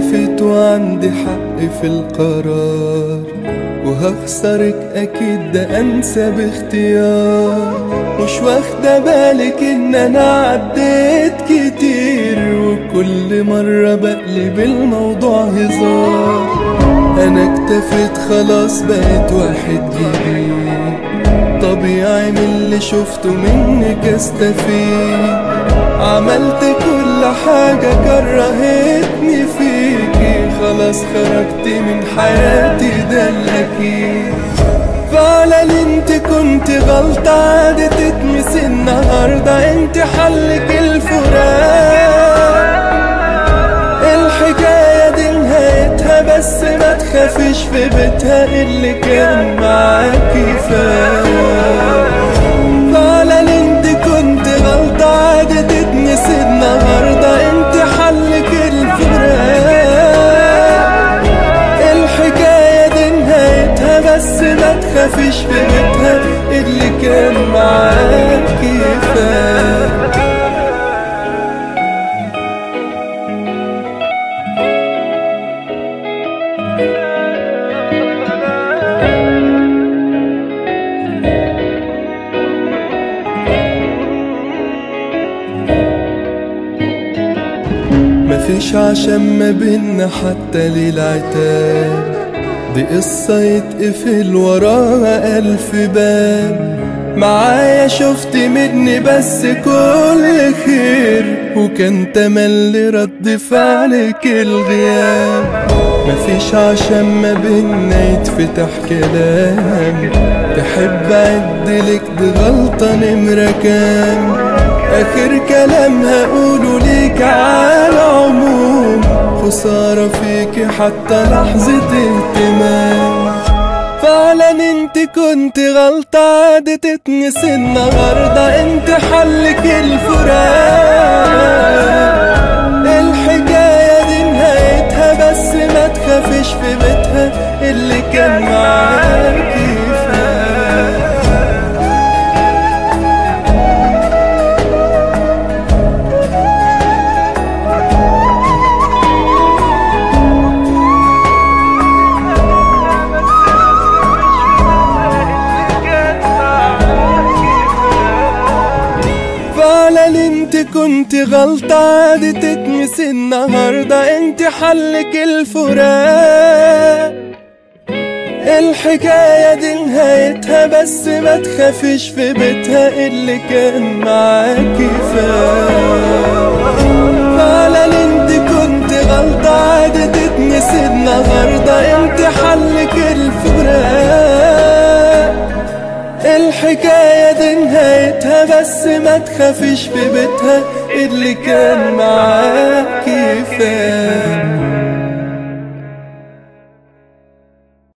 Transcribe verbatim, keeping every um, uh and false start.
اكتفيت وعندي حق في القرار، وهخسرك اكيد ده انسى باختيار. مش واخدة بالك ان انا عديت كتير، وكل مرة بقلب الموضوع هزار. انا اكتفيت خلاص بقيت واحد جديد، طبيعي من اللي شفته منك استفيد. عملت كل حاجة كرهتني فيكي، خلاص خرجت من حياتي ده الأكيد. فعلا انت كنت غلطة عادي تتمسي النهاردة، انت حلك الفراق. الحكاية دي نهايتها بس ما تخافيش في بيتها، اللي كان معاكي فات. فعلا انت كنت غلطة عادي تتنسي النهاردة، انت حلك الفراق. الحكاية دي نهايتها بس ما تخافيش في بيتها، اللي كان معاكي فات. مفيش عشان ما بينا حتى للعتاب، دي قصة يتقفل وراها ألف باب. معايا شفت مني بس كل خير، وكان تملي رد فعلك الغياب. مفيش عشان ما بينا يتفتح كلام، تحب أعدلك دي غلطة نمرة كام. آخر كلام هقوله ليك على عموم، خسارة فيكي حتى لحظة اهتمام. فعلا انت كنت غلطة عادي تتنسي النهاردة، انت حلك الفراق. الحكاية دي نهايتها بس ما تخافيش في بيتها، اللي كان معاكي فات. فعلا انت كنت غلطة عادي تتنسي النهاردة، انت حلك الفراق. الحكاية دي نهايتها بس ما تخافيش في بيتها، اللي كان معاكي فات. فعلا انت كنت غلطة عادي تتنسي النهاردة، انت حلك الفراق. الحكاية دي نهايتها بس ما تخافيش في بيتها، اللي كان معاكي فات.